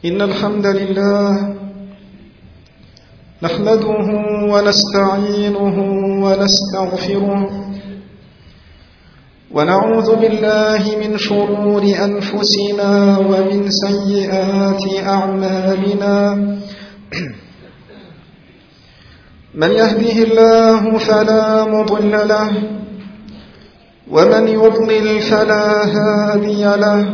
إن الحمد لله نحمده ونستعينه ونستغفره ونعوذ بالله من شرور أنفسنا ومن سيئات أعمالنا من يهده الله فلا مضل له ومن يضلل فلا هادي له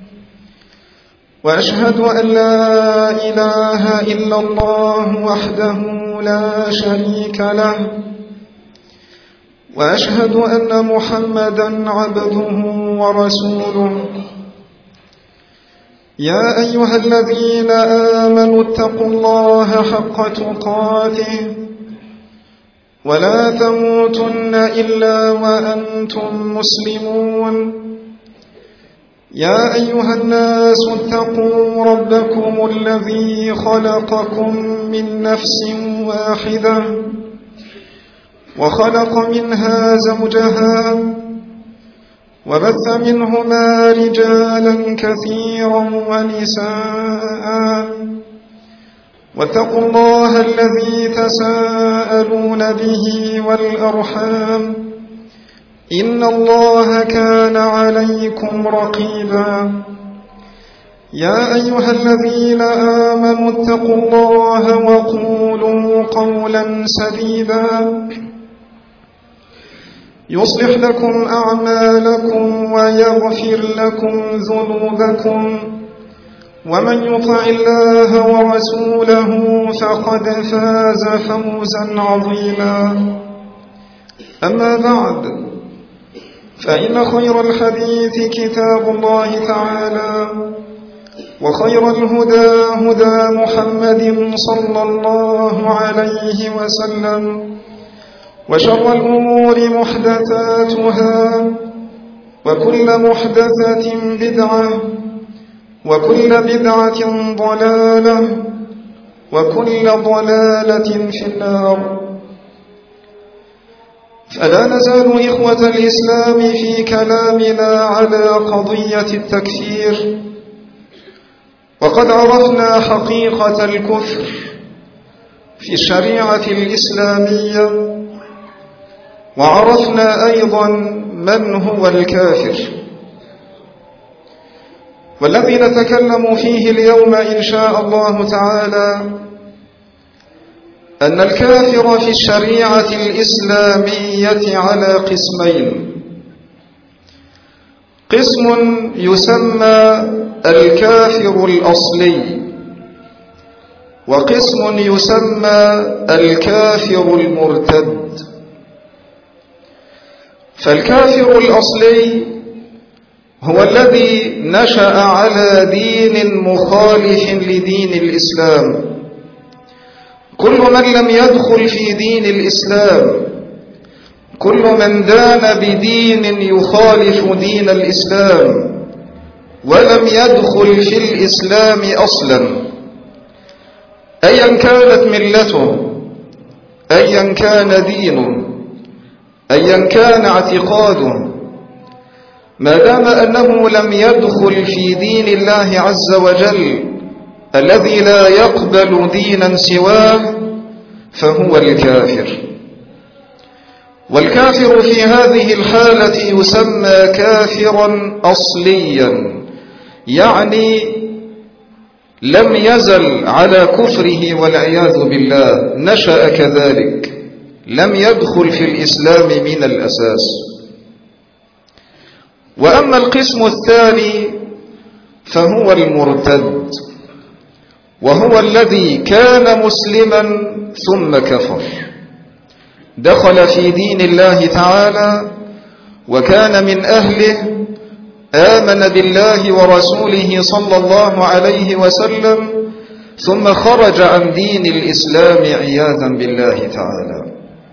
وأشهد أن لا إله إلا الله وحده لا شريك له وأشهد أن محمدا عبده ورسوله يا أيها الذين آمنوا اتقوا الله حق تقاته ولا تموتن إلا وأنتم مسلمون يا أيها الناس اتقوا ربكم الذي خلقكم من نفس واحدة وخلق منها زوجها وبث منهما رجالا كثيرا ونساء واتقوا الله الذي تساءلون به والأرحام إن الله كان عليكم رقيبا يا أيها الذين آمنوا اتقوا الله وقولوا قولا سديدا يصلح لكم أعمالكم ويغفر لكم ذنوبكم ومن يطع الله ورسوله فقد فاز فوزا عظيما أما بعد فإن خير الحديث كتاب الله تعالى وخير الهدى هدى محمد صلى الله عليه وسلم وشر الأمور محدثاتها وكل محدثة بدعة وكل بدعة ضلالة وكل ضلالة في النار. فلا نزال إخوة الإسلام في كلامنا على قضية التكفير، وقد عرفنا حقيقة الكفر في الشريعة الإسلامية، وعرفنا أيضا من هو الكافر. والذي نتكلم فيه اليوم إن شاء الله تعالى أن الكافر في الشريعة الإسلامية على قسمين: قسم يسمى الكافر الأصلي، وقسم يسمى الكافر المرتد. فالكافر الأصلي هو الذي نشأ على دين مخالف لدين الإسلام. كل من لم يدخل في دين الإسلام، كل من دان بدين يخالف دين الإسلام ولم يدخل في الإسلام أصلا، أيا كانت ملته، أيا كان دينه، أيا كان اعتقاده، ما دام أنه لم يدخل في دين الله عز وجل الذي لا يقبل دينا سواه فهو الكافر. والكافر في هذه الحالة يسمى كافرا أصليا، يعني لم يزل على كفره والعياذ بالله، نشأ كذلك، لم يدخل في الإسلام من الأساس. وأما القسم الثاني فهو المرتد، وهو الذي كان مسلما ثم كفر، دخل في دين الله تعالى وكان من أهله، آمن بالله ورسوله صلى الله عليه وسلم، ثم خرج عن دين الإسلام عياذا بالله تعالى.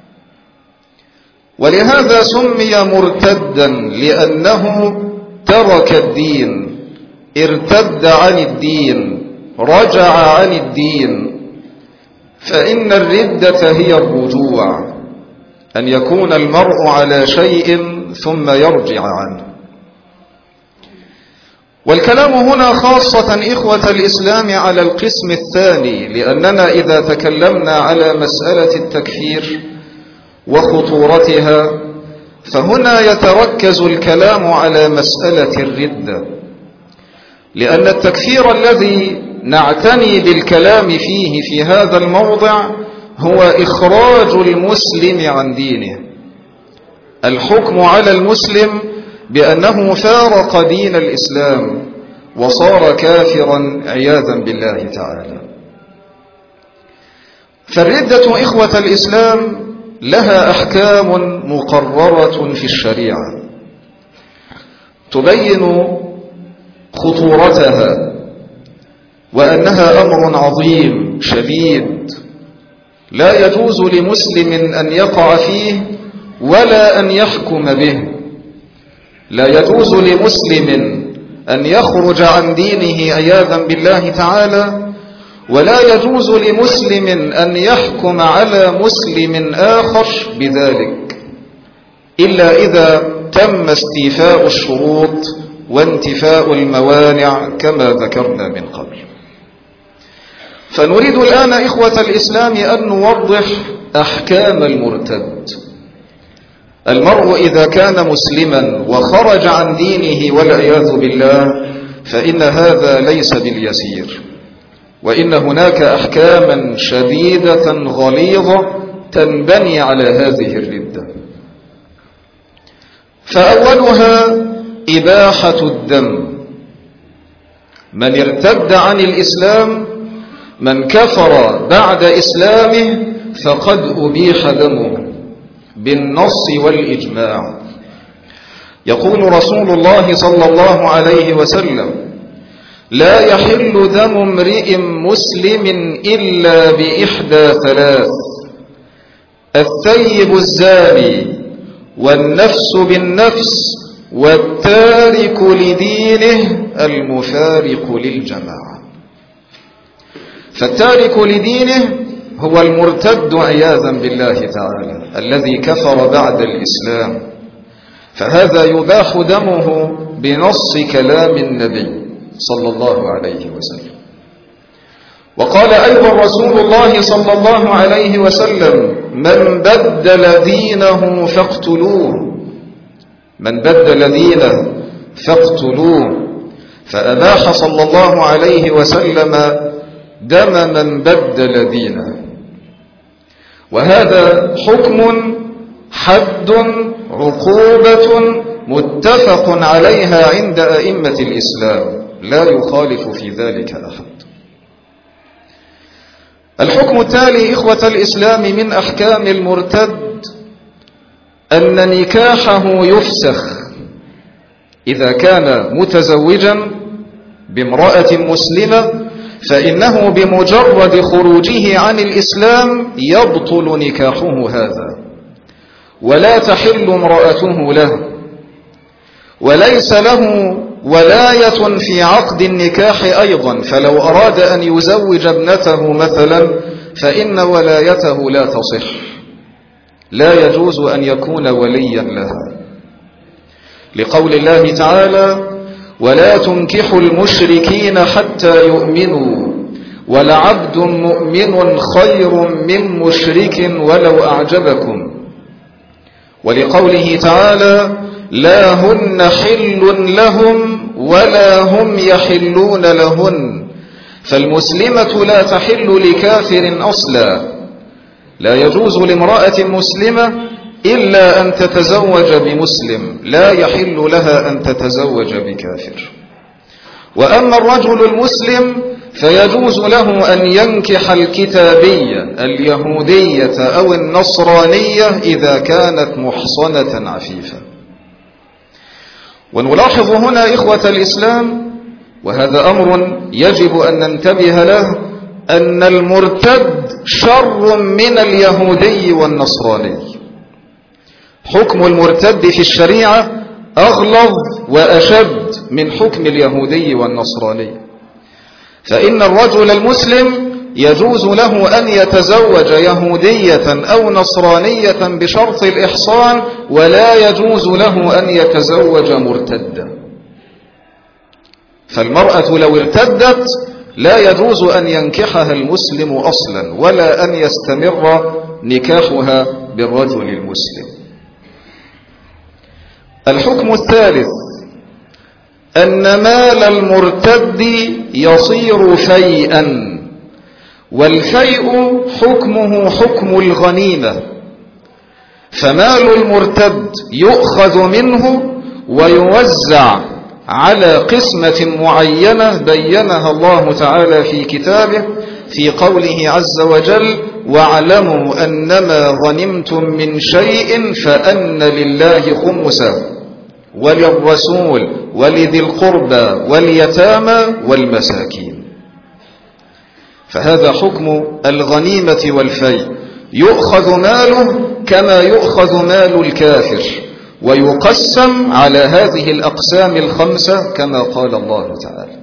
ولهذا سمي مرتدا، لأنه ترك الدين، ارتد عن الدين، رجع عن الدين. فإن الردة هي الرجوع، أن يكون المرء على شيء ثم يرجع عنه. والكلام هنا خاصة إخوة الإسلام على القسم الثاني، لأننا إذا تكلمنا على مسألة التكفير وخطورتها فهنا يتركز الكلام على مسألة الردة، لأن التكفير الذي نعتني بالكلام فيه في هذا الموضع هو إخراج المسلم عن دينه، الحكم على المسلم بأنه فارق دين الإسلام وصار كافرا عياذا بالله تعالى. فالردة إخوة الإسلام لها أحكام مقررة في الشريعة تبين خطورتها وأنها أمر عظيم شديد لا يجوز لمسلم أن يقع فيه ولا أن يحكم به. لا يجوز لمسلم أن يخرج عن دينه عياذا بالله تعالى، ولا يجوز لمسلم أن يحكم على مسلم آخر بذلك إلا إذا تم استيفاء الشروط وانتفاء الموانع كما ذكرنا من قبل. فنريد الآن إخوة الإسلام أن نوضح أحكام المرتد. المرء إذا كان مسلما وخرج عن دينه والعياذ بالله فإن هذا ليس باليسير، وإن هناك أحكاما شديدة غليظة تنبني على هذه الردة. فأولها إباحة الدم. من ارتد عن الإسلام، من كفر بعد إسلامه فقد أبيح دمه بالنص والإجماع. يقول رسول الله صلى الله عليه وسلم: لا يحل دم امرئ مسلم إلا بإحدى ثلاث: الثيب الزاني، والنفس بالنفس، والتارك لدينه المفارق للجماعة. فالتارك لدينه هو المرتد عياذا بالله تعالى الذي كفر بعد الإسلام، فهذا يباح دمه بنص كلام النبي صلى الله عليه وسلم. وقال أيضا رسول الله صلى الله عليه وسلم: من بدل دينه فاقتلوه، من بدل دينه فاقتلوه. فأباح صلى الله عليه وسلم دم من بدل دينه، وهذا حكم حد عقوبة متفق عليها عند أئمة الإسلام، لا يخالف في ذلك أحد. الحكم التالي إخوة الإسلام من أحكام المرتد أن نكاحه يفسخ إذا كان متزوجا بامرأة مسلمة، فإنه بمجرد خروجه عن الإسلام يبطل نكاحه هذا، ولا تحل امرأته له، وليس له ولاية في عقد النكاح أيضا. فلو أراد أن يزوج ابنته مثلا فإن ولايته لا تصح، لا يجوز أن يكون وليا لها، لقول الله تعالى: ولا تنكحوا المشركين حتى يؤمنوا ولعبد مؤمن خير من مشرك ولو أعجبكم، ولقوله تعالى: لا هن حل لهم ولا هم يحلون لهن. فالمسلمة لا تحل لكافر أصلا، لا يجوز لامرأة مسلمة إلا أن تتزوج بمسلم، لا يحل لها أن تتزوج بكافر. وأما الرجل المسلم فيجوز له أن ينكح الكتابية اليهودية أو النصرانية إذا كانت محصنة عفيفة. ونلاحظ هنا إخوة الإسلام، وهذا أمر يجب أن ننتبه له، أن المرتد شر من اليهودي والنصراني. حكم المرتد في الشريعة أغلظ وأشد من حكم اليهودي والنصراني. فإن الرجل المسلم يجوز له أن يتزوج يهودية أو نصرانية بشرط الإحصان، ولا يجوز له أن يتزوج مرتدا. فالمرأة لو ارتدت لا يجوز أن ينكحها المسلم أصلا ولا أن يستمر نكاحها بالرجل المسلم. الحكم الثالث أن مال المرتد يصير فيئا، والفيء حكمه حكم الغنيمة، فمال المرتد يؤخذ منه ويوزع على قسمة معينة بينها الله تعالى في كتابه في قوله عز وجل: واعلموا أنما غنمتم من شيء فأن لله خمسه وللرسول ولذي القربى واليتامى والمساكين. فهذا حكم الغنيمة والفيء، يؤخذ ماله كما يؤخذ مال الكافر ويقسم على هذه الأقسام الخمسة كما قال الله تعالى.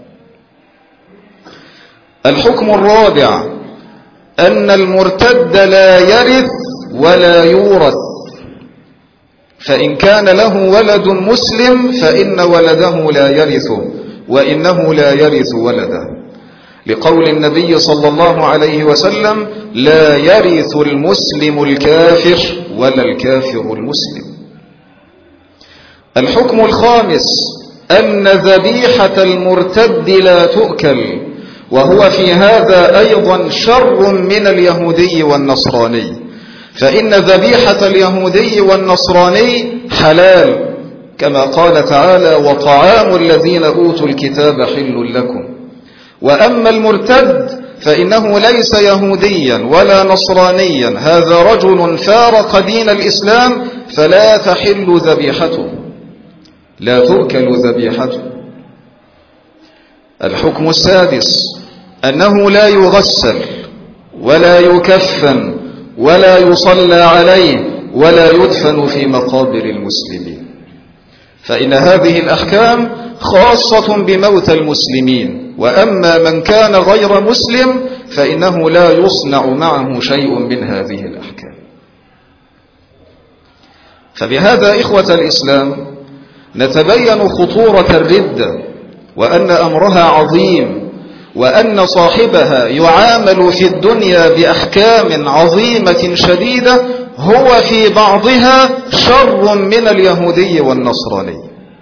الحكم الرابع أن المرتد لا يرث ولا يورث، فإن كان له ولد مسلم فإن ولده لا يرثه وإنه لا يرث ولده، لقول النبي صلى الله عليه وسلم: لا يرث المسلم الكافر ولا الكافر المسلم. الحكم الخامس أن ذبيحة المرتد لا تؤكل، وهو في هذا أيضا شر من اليهودي والنصراني، فإن ذبيحة اليهودي والنصراني حلال كما قال تعالى: وطعام الذين أوتوا الكتاب حل لكم. وأما المرتد فإنه ليس يهوديا ولا نصرانيا، هذا رجل فارق دين الإسلام فلا تحل ذبيحته، لا تؤكل ذبيحته. الحكم السادس أنه لا يغسل ولا يكفن ولا يصلى عليه ولا يدفن في مقابر المسلمين، فإن هذه الأحكام خاصة بموت المسلمين، وأما من كان غير مسلم فإنه لا يصنع معه شيء من هذه الأحكام. فبهذا إخوة الإسلام نتبين خطورة الردة، وأن أمرها عظيم، وأن صاحبها يعامل في الدنيا بأحكام عظيمة شديدة هو في بعضها شر من اليهودي والنصراني.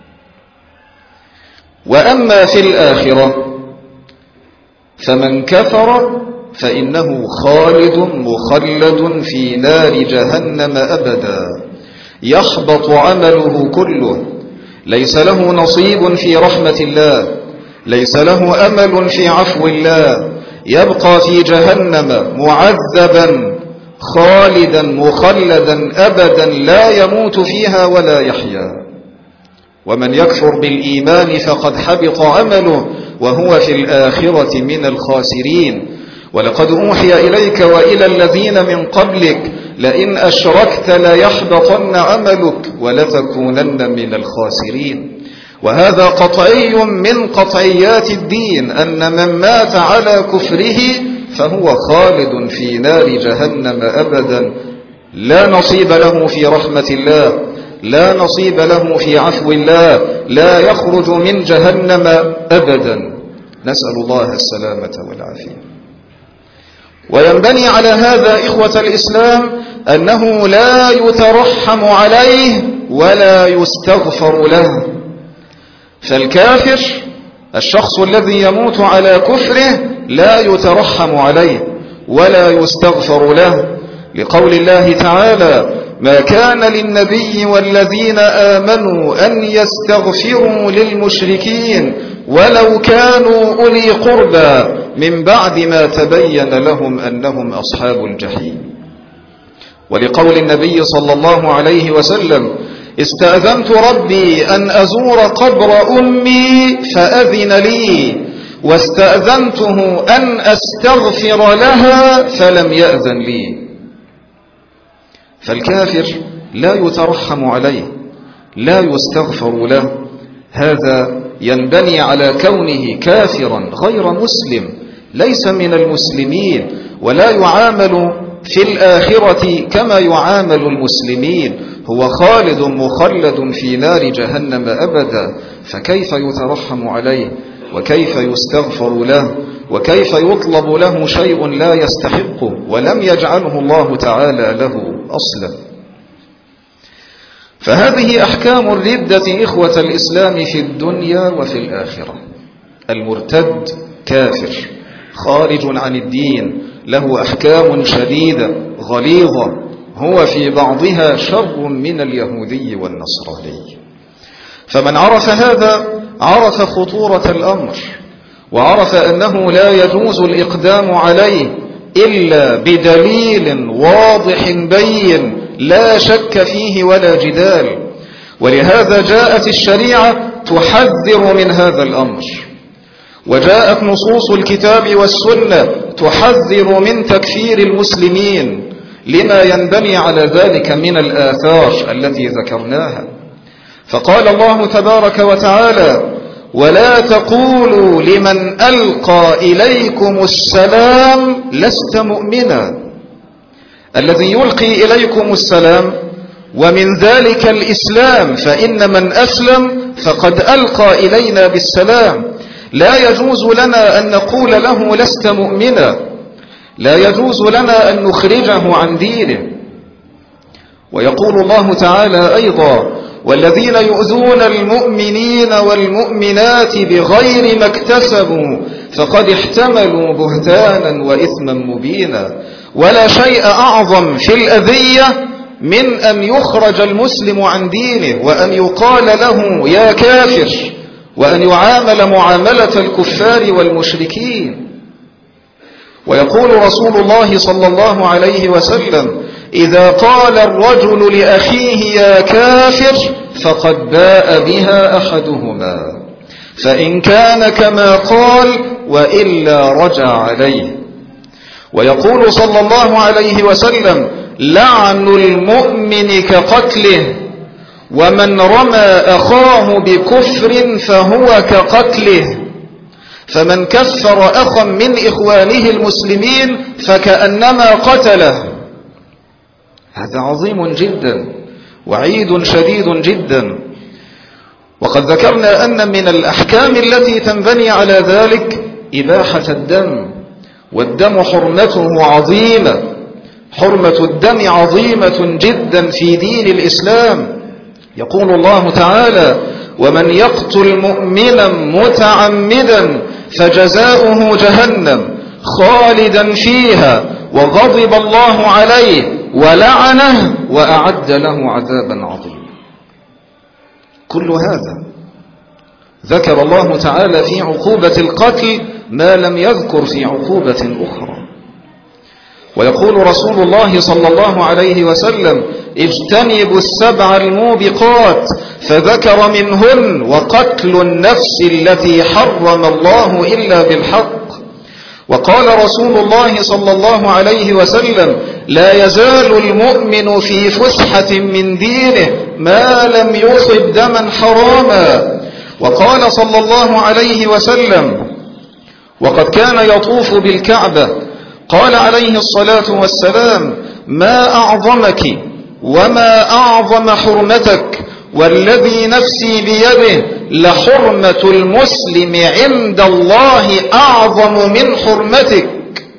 وأما في الآخرة فمن كفر فإنه خالد مخلد في نار جهنم أبدا، يحبط عمله كله، ليس له نصيب في رحمة الله، ليس له أمل في عفو الله، يبقى في جهنم معذبا خالدا مخلدا أبدا لا يموت فيها ولا يحيا. ومن يكفر بالإيمان فقد حبط عمله وهو في الآخرة من الخاسرين. ولقد أوحي إليك وإلى الذين من قبلك لئن أشركت ليحبطن عملك ولتكونن من الخاسرين. وهذا قطعي من قطعيات الدين، أن من مات على كفره فهو خالد في نار جهنم أبدا، لا نصيب له في رحمة الله، لا نصيب له في عفو الله، لا يخرج من جهنم أبدا، نسأل الله السلامة والعافية. وينبني على هذا إخوة الإسلام أنه لا يترحم عليه ولا يستغفر له. فالكافر الشخص الذي يموت على كفره لا يترحم عليه ولا يستغفر له، لقول الله تعالى: ما كان للنبي والذين آمنوا أن يستغفروا للمشركين ولو كانوا أولي قربى من بعد ما تبين لهم أنهم أصحاب الجحيم. ولقول النبي صلى الله عليه وسلم: استأذنت ربي أن أزور قبر أمي فأذن لي، واستأذنته أن أستغفر لها فلم يأذن لي. فالكافر لا يترحم عليه، لا يستغفر له، هذا ينبني على كونه كافرا غير مسلم، ليس من المسلمين، ولا يعامل في الآخرة كما يعامل المسلمين، هو خالد مخلد في نار جهنم أبدا، فكيف يترحم عليه وكيف يستغفر له، وكيف يطلب له شيء لا يستحقه ولم يجعله الله تعالى له أصلا. فهذه أحكام الردة إخوة الإسلام في الدنيا وفي الآخرة. المرتد كافر خارج عن الدين، له أحكام شديدة غليظة، هو في بعضها شر من اليهودي والنصراني. فمن عرف هذا عرف خطورة الأمر، وعرف أنه لا يجوز الإقدام عليه إلا بدليل واضح بين لا شك فيه ولا جدال. ولهذا جاءت الشريعة تحذر من هذا الأمر، وجاءت نصوص الكتاب والسنة تحذر من تكفير المسلمين لما ينبني على ذلك من الآثار التي ذكرناها. فقال الله تبارك وتعالى: ولا تقولوا لمن ألقى إليكم السلام لست مؤمنا. الذي يلقي إليكم السلام ومن ذلك الإسلام، فإن من أسلم فقد ألقى إلينا بالسلام. لا يجوز لنا أن نقول له لست مؤمنا، لا يجوز لنا أن نخرجه عن دينه. ويقول الله تعالى أيضا: والذين يؤذون المؤمنين والمؤمنات بغير ما اكتسبوا فقد احتملوا بهتانا وإثما مبينا. ولا شيء أعظم في الأذية من أن يخرج المسلم عن دينه، وأن يقال له يا كافر، وأن يعامل معاملة الكفار والمشركين. ويقول رسول الله صلى الله عليه وسلم: إذا قال الرجل لأخيه يا كافر فقد باء بها أحدهما، فإن كان كما قال وإلا رجع عليه. ويقول صلى الله عليه وسلم: لعن المؤمن كقتله، ومن رمى أخاه بكفر فهو كقتله، فمن كفر أخا من إخوانه المسلمين فكأنما قتله. هذا عظيم جدا، وعيد شديد جدا. وقد ذكرنا أن من الأحكام التي تنبني على ذلك إباحة الدم، والدم حرمته عظيمة، حرمة الدم عظيمة جدا في دين الإسلام. يقول الله تعالى: ومن يقتل مؤمنا متعمدا فجزاؤه جهنم خالدا فيها وغضب الله عليه ولعنه وأعد له عذابا عظيما. كل هذا ذكر الله تعالى في عقوبة القتل ما لم يذكر في عقوبة أخرى. ويقول رسول الله صلى الله عليه وسلم: اجتنبوا السبع الموبقات، فذكر منهن وقتل النفس التي حرم الله إلا بالحق. وقال رسول الله صلى الله عليه وسلم: لا يزال المؤمن في فسحة من دينه ما لم يصب دما حراما. وقال صلى الله عليه وسلم: وقد كان يطوف بالكعبة، قال عليه الصلاة والسلام: ما أعظمك وما أعظم حرمتك، والذي نفسي بيده لحرمة المسلم عند الله أعظم من حرمتك.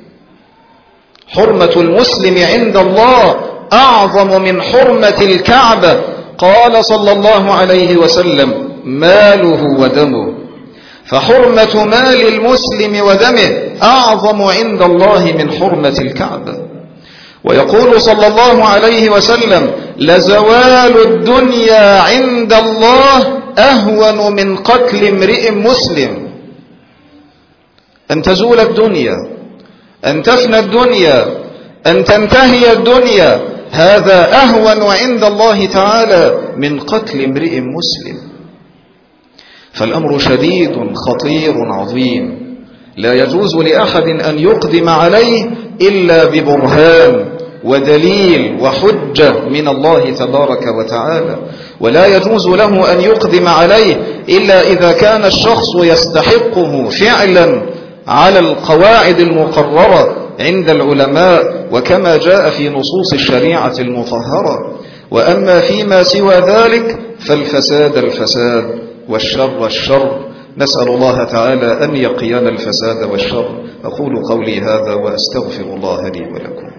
حرمة المسلم عند الله أعظم من حرمة الكعبة. قال صلى الله عليه وسلم: ماله ودمه. فحرمة مال المسلم ودمه أعظم عند الله من حرمة الكعبة. ويقول صلى الله عليه وسلم: لزوال الدنيا عند الله أهون من قتل امرئ مسلم. أن تزول الدنيا، أن تفنى الدنيا، أن تنتهي الدنيا، هذا أهون عند الله تعالى من قتل امرئ مسلم. فالأمر شديد خطير عظيم، لا يجوز لأحد أن يقدم عليه إلا ببرهان ودليل وحجة من الله تبارك وتعالى. ولا يجوز له أن يقدم عليه إلا إذا كان الشخص يستحقه فعلا على القواعد المقررة عند العلماء وكما جاء في نصوص الشريعة المطهرة. وأما فيما سوى ذلك فالفساد الفساد والشر الشر، نسأل الله تعالى أن يقينا الفساد والشر. أقول قولي هذا وأستغفر الله لي ولكم.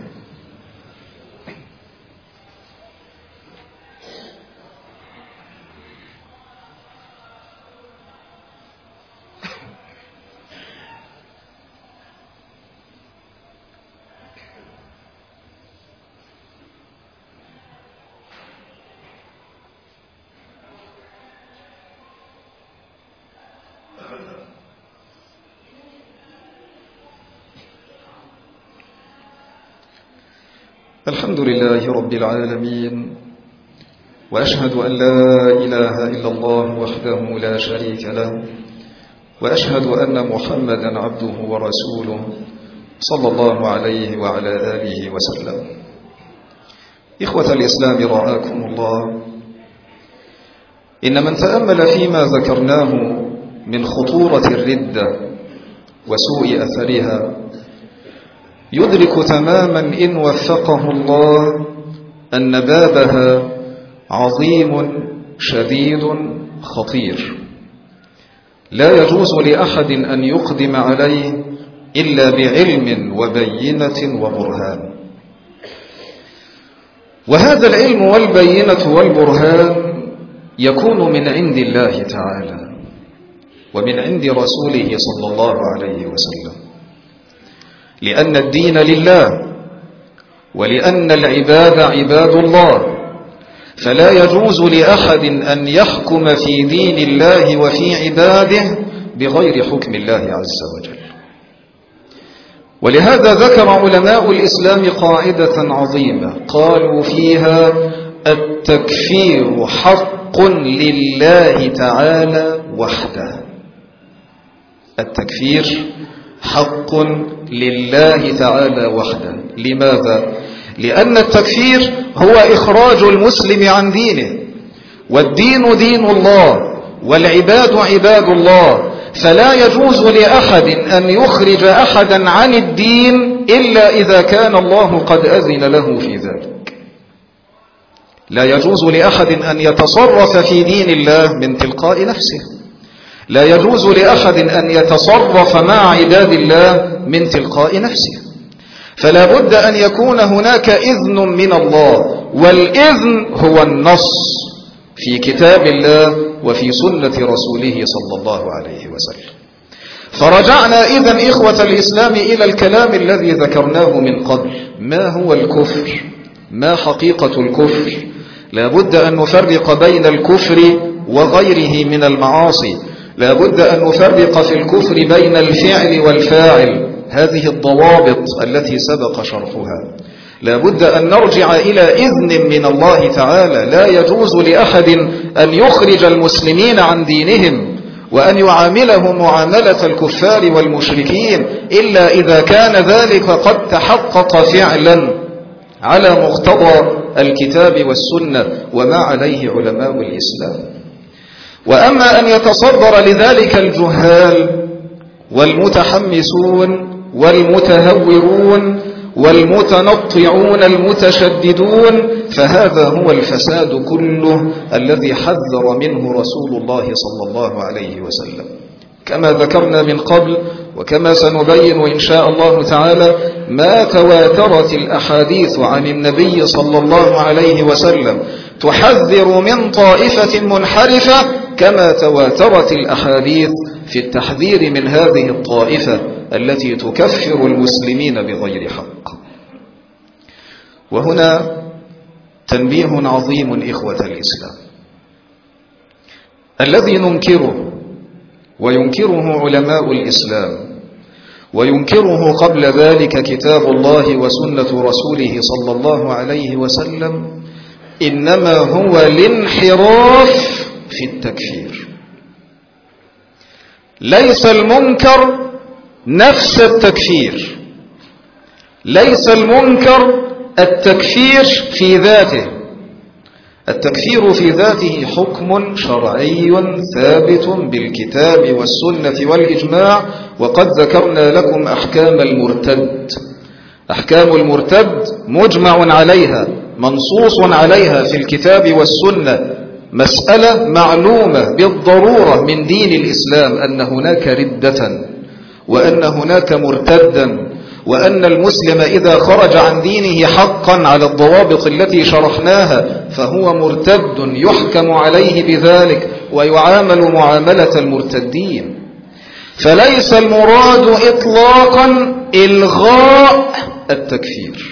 الحمد لله رب العالمين، وأشهد أن لا إله إلا الله وحده لا شريك له، وأشهد أن محمدا عبده ورسوله صلى الله عليه وعلى آله وسلم. إخوة الإسلام رعاكم الله، إن من تأمل فيما ذكرناه من خطورة الردة وسوء أثرها يدرك تماما إن وفقه الله أن بابها عظيم شديد خطير، لا يجوز لأحد أن يقدم عليه إلا بعلم وبينة وبرهان. وهذا العلم والبينة والبرهان يكون من عند الله تعالى ومن عند رسوله صلى الله عليه وسلم، لأن الدين لله ولأن العباد عباد الله، فلا يجوز لأحد أن يحكم في دين الله وفي عباده بغير حكم الله عز وجل. ولهذا ذكر علماء الإسلام قاعدة عظيمة قالوا فيها: التكفير حق لله تعالى وحده. التكفير حق لله تعالى وحده. لماذا؟ لأن التكفير هو إخراج المسلم عن دينه، والدين دين الله والعباد عباد الله، فلا يجوز لأحد أن يخرج أحدا عن الدين إلا إذا كان الله قد أذن له في ذلك. لا يجوز لأحد أن يتصرف في دين الله من تلقاء نفسه، لا يجوز لأحد أن يتصرف مع عباد الله من تلقاء نفسه، فلا بد أن يكون هناك إذن من الله، والإذن هو النص في كتاب الله وفي سنة رسوله صلى الله عليه وسلم. فرجعنا إذن إخوة الإسلام إلى الكلام الذي ذكرناه من قبل: ما هو الكفر؟ ما حقيقة الكفر؟ لا بد أن نفرق بين الكفر وغيره من المعاصي، لا بد أن نفرق في الكفر بين الفعل والفاعل، هذه الضوابط التي سبق شرحها. لا بد أن نرجع إلى إذن من الله تعالى. لا يجوز لأحد أن يخرج المسلمين عن دينهم وأن يعاملهم معاملة الكفار والمشركين إلا إذا كان ذلك قد تحقق فعلا على مقتضى الكتاب والسنة وما عليه علماء الإسلام. وأما أن يتصدر لذلك الجهال والمتحمسون والمتهورون والمتنطعون المتشددون، فهذا هو الفساد كله الذي حذر منه رسول الله صلى الله عليه وسلم. كما ذكرنا من قبل وكما سنبين إن شاء الله تعالى، ما تواترت الأحاديث عن النبي صلى الله عليه وسلم تحذر من طائفة منحرفة كما تواترت الأحاديث في التحذير من هذه الطائفة التي تكفر المسلمين بغير حق. وهنا تنبيه عظيم إخوة الإسلام، الذي ننكره وينكره علماء الإسلام وينكره قبل ذلك كتاب الله وسنة رسوله صلى الله عليه وسلم، إنما هو الانحراف في التكفير. ليس المنكر نفس التكفير، ليس المنكر التكفير في ذاته. التكفير في ذاته حكم شرعي ثابت بالكتاب والسنة والإجماع، وقد ذكرنا لكم أحكام المرتد. أحكام المرتد مجمع عليها، منصوص عليها في الكتاب والسنة، مسألة معلومة بالضرورة من دين الإسلام أن هناك ردة وأن هناك مرتدا، وأن المسلم إذا خرج عن دينه حقا على الضوابط التي شرحناها فهو مرتد يحكم عليه بذلك ويعامل معاملة المرتدين. فليس المراد إطلاقا إلغاء التكفير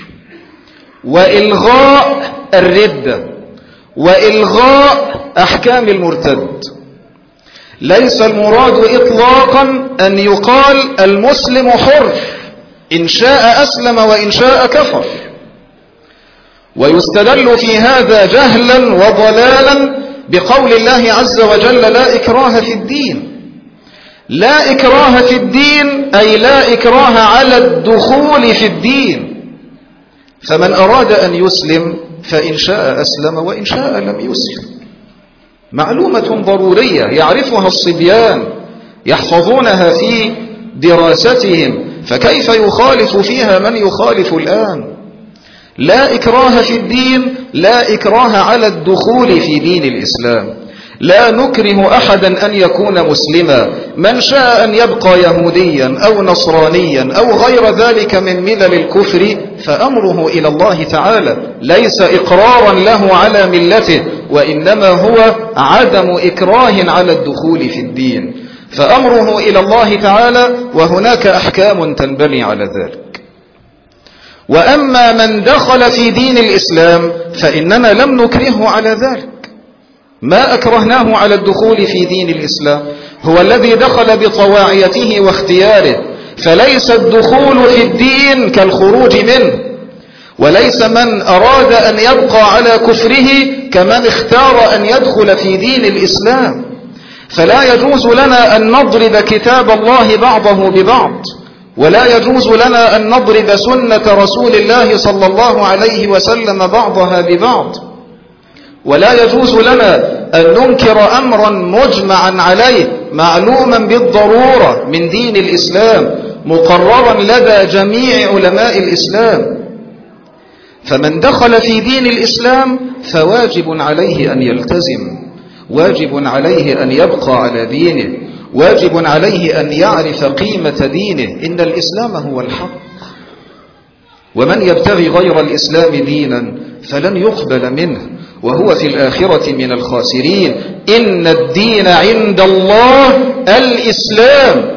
وإلغاء الردة وإلغاء أحكام المرتد. ليس المراد إطلاقا أن يقال المسلم حر إن شاء أسلم وإن شاء كفر، ويستدل في هذا جهلا وضلالا بقول الله عز وجل لا إكراه في الدين. لا إكراه في الدين أي لا إكراه على الدخول في الدين، فمن أراد أن يسلم فإن شاء أسلم وإن شاء لم يسلم. معلومة ضرورية يعرفها الصبيان يحفظونها في دراستهم، فكيف يخالف فيها من يخالف الآن؟ لا إكراه في الدين، لا إكراه على الدخول في دين الإسلام. لا نكره أحدا أن يكون مسلما، من شاء أن يبقى يهوديا أو نصرانيا أو غير ذلك من ملل الكفر فأمره إلى الله تعالى، ليس إقرارا له على ملته، وإنما هو عدم إكراه على الدخول في الدين، فأمره إلى الله تعالى، وهناك أحكام تنبني على ذلك. وأما من دخل في دين الإسلام فإننا لم نكرهه على ذلك، ما أكرهناه على الدخول في دين الإسلام، هو الذي دخل بطواعيته واختياره، فليس الدخول في الدين كالخروج منه، وليس من أراد أن يبقى على كفره كمن اختار أن يدخل في دين الإسلام. فلا يجوز لنا أن نضرب كتاب الله بعضه ببعض، ولا يجوز لنا أن نضرب سنة رسول الله صلى الله عليه وسلم بعضها ببعض، ولا يجوز لنا أن ننكر أمرا مجمعا عليه معلوما بالضرورة من دين الإسلام مقررا لدى جميع علماء الإسلام. فمن دخل في دين الإسلام فواجب عليه أن يلتزم، واجب عليه أن يبقى على دينه، واجب عليه أن يعرف قيمة دينه، إن الإسلام هو الحق، ومن يبتغي غير الإسلام دينا فلن يقبل منه وهو في الآخرة من الخاسرين. إن الدين عند الله الإسلام.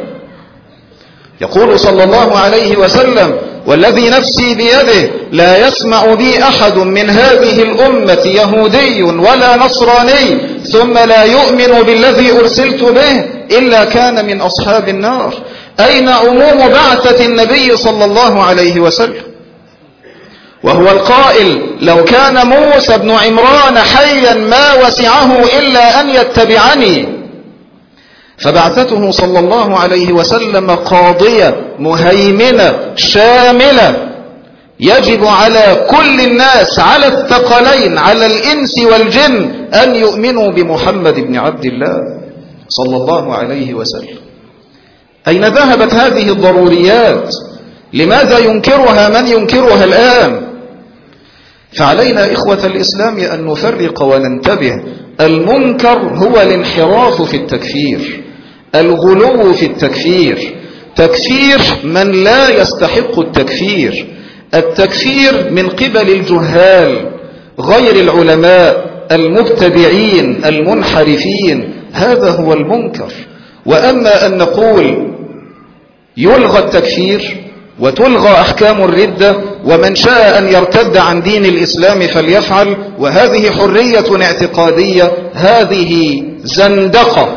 يقول صلى الله عليه وسلم والذي نفسي بيده لا يسمع بي أحد من هذه الأمة يهودي ولا نصراني ثم لا يؤمن بالذي أرسلت به إلا كان من أصحاب النار. أين عموم بعثة النبي صلى الله عليه وسلم؟ وهو القائل لو كان موسى بن عمران حيا ما وسعه إلا أن يتبعني. فبعثته صلى الله عليه وسلم قاضية مهيمنة شاملة، يجب على كل الناس على الثقلين على الإنس والجن أن يؤمنوا بمحمد بن عبد الله صلى الله عليه وسلم. أين ذهبت هذه الضروريات؟ لماذا ينكرها من ينكرها الآن؟ فعلينا إخوة الإسلام أن نفرق وننتبه. المنكر هو الانحراف في التكفير، الغلو في التكفير، تكفير من لا يستحق التكفير، التكفير من قبل الجهال غير العلماء المبتدعين المنحرفين، هذا هو المنكر. وأما أن نقول يلغى التكفير وتلغى أحكام الردة ومن شاء أن يرتد عن دين الإسلام فليفعل، وهذه حرية اعتقادية، هذه زندقة،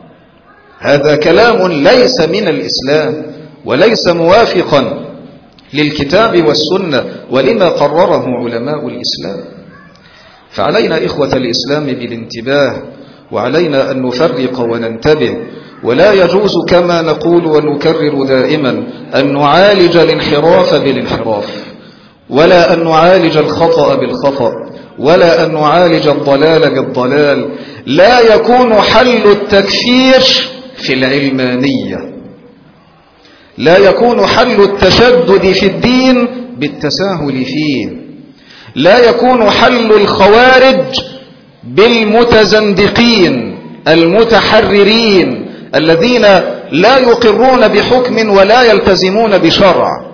هذا كلام ليس من الإسلام وليس موافقا للكتاب والسنة ولما قرره علماء الإسلام. فعلينا إخوة الإسلام بالانتباه، وعلينا أن نفرق وننتبه، ولا يجوز كما نقول ونكرر دائما أن نعالج الانحراف بالانحراف، ولا أن نعالج الخطأ بالخطأ، ولا أن نعالج الضلال بالضلال. لا يكون حل التكفير في العلمانية، لا يكون حل التشدد في الدين بالتساهل فيه، لا يكون حل الخوارج بالمتزندقين المتحررين الذين لا يقرون بحكم ولا يلتزمون بشرع.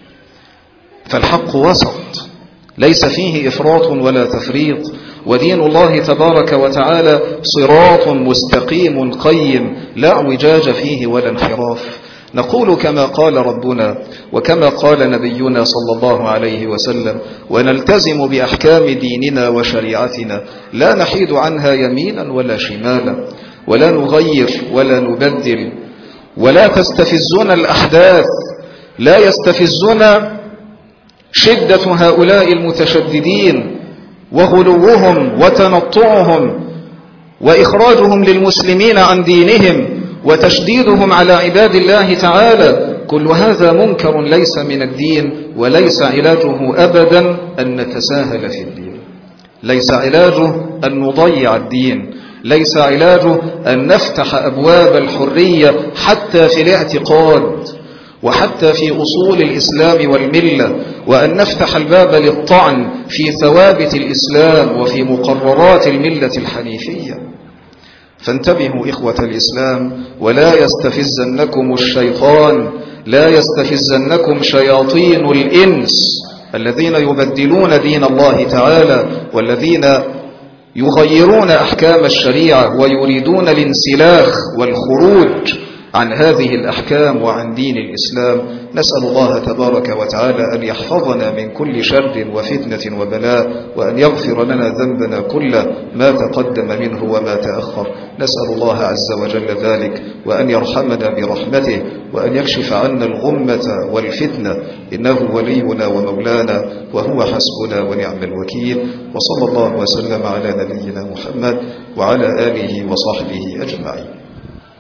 فالحق وسط ليس فيه إفراط ولا تفريط، ودين الله تبارك وتعالى صراط مستقيم قيم لا اعوجاج فيه ولا انحراف. نقول كما قال ربنا وكما قال نبينا صلى الله عليه وسلم، ونلتزم بأحكام ديننا وشريعتنا لا نحيد عنها يمينا ولا شمالا، ولا نغير ولا نبدل، ولا تستفزنا الأحداث، لا يستفزنا شدة هؤلاء المتشددين وغلوهم وتنطعهم وإخراجهم للمسلمين عن دينهم وتشديدهم على عباد الله تعالى. كل هذا منكر ليس من الدين، وليس علاجه أبدا أن نتساهل في الدين، ليس علاجه أن نضيع الدين، ليس علاجه أن نفتح أبواب الحرية حتى في الاعتقاد وحتى في أصول الإسلام والملة، وأن نفتح الباب للطعن في ثوابت الإسلام وفي مقررات الملة الحنيفية. فانتبهوا إخوة الإسلام، ولا يستفزنكم الشيطان، لا يستفزنكم شياطين الإنس الذين يبدلون دين الله تعالى والذين يغيرون أحكام الشريعة ويريدون الانسلاخ والخروج عن هذه الأحكام وعن دين الإسلام. نسأل الله تبارك وتعالى أن يحفظنا من كل شر وفتنة وبلاء، وأن يغفر لنا ذنبنا كله ما تقدم منه وما تأخر. نسأل الله عز وجل ذلك، وأن يرحمنا برحمته، وأن يكشف عنا الغمة والفتنة، إنه ولينا ومولانا وهو حسبنا ونعم الوكيل. وصلى الله وسلم على نبينا محمد وعلى آله وصحبه أجمعين.